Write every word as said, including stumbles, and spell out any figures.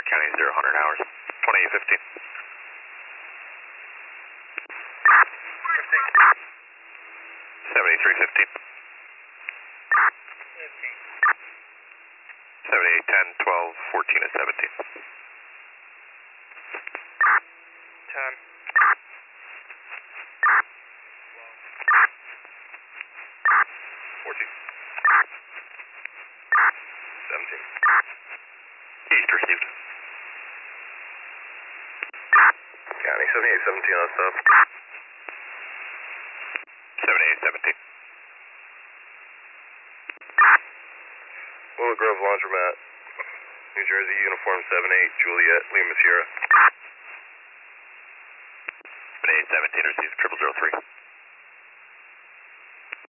County, zero hundred hours. twenty-eight fifteen. seventy-three fifteen. seventy-eight ten, twelve, fourteen, and seventeen. ten. fourteen. seventeen. East received. County, seventy-eight seventeen on stop. seventy-eight seventeen. Willow Grove Laundromat, New Jersey, uniform seven eight, Juliet, Lima Sierra. seventy-eight seventeen received, triple zero three.